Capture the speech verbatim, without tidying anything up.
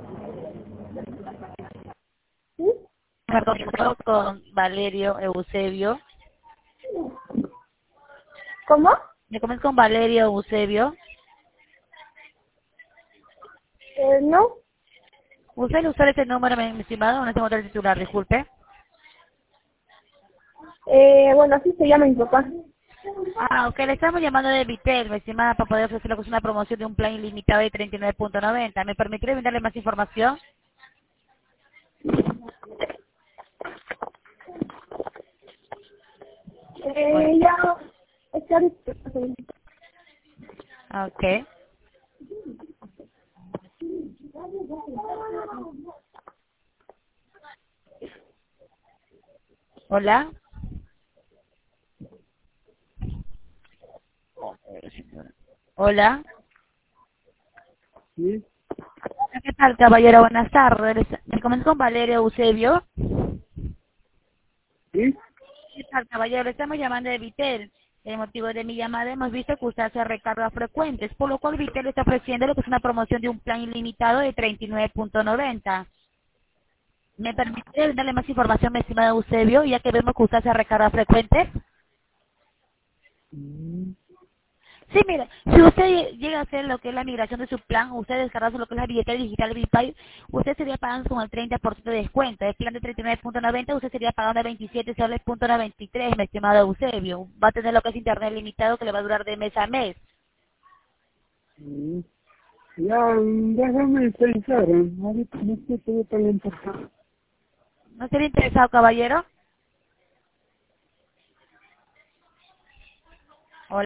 ¿Sí? Me comunico con Valerio Eusebio. ¿Cómo? Me comunico con Valerio Eusebio. Eh, no. ¿Usted le usa este número, mi mi estimado, o no tengo otro titular? Disculpe. Eh, bueno, así se llama mi papá. Ah, ok, le estamos llamando de Vitel, mi estimada, para poder ofrecerle pues, una promoción de un plan ilimitado de treinta y nueve punto noventa. ¿Me permitiría brindarle más información? Hola. Eh, ya. Es que ahorita- Ok. Hola. Hola. Sí, ¿Qué tal, caballero? Buenas tardes. Me comunico con Valerio Eusebio. sí. ¿Qué tal, caballero? Le estamos llamando de Vitel. El motivo de mi llamada, hemos visto que usted hace recargas frecuentes, por lo cual Vitel está ofreciendo lo que es una promoción de un plan ilimitado de treinta y nueve punto noventa. ¿Me permite darle más información, mi estimado Eusebio, ya que vemos que usted hace recargas frecuentes? Mm, Sí, mire, si usted llega a hacer lo que es la migración de su plan, usted descargarse lo que es la billetera digital BitPay, usted sería pagando con el treinta por ciento de descuento. El plan de treinta y nueve punto noventa, usted sería pagando veintisiete soles punto noventa y tres, mi estimado Eusebio. Va a tener lo que es internet limitado que le va a durar de mes a mes. mm. Ya, déjame pensar, ¿eh? Ahorita no estoy todo tan importante. ¿No sería interesado, caballero?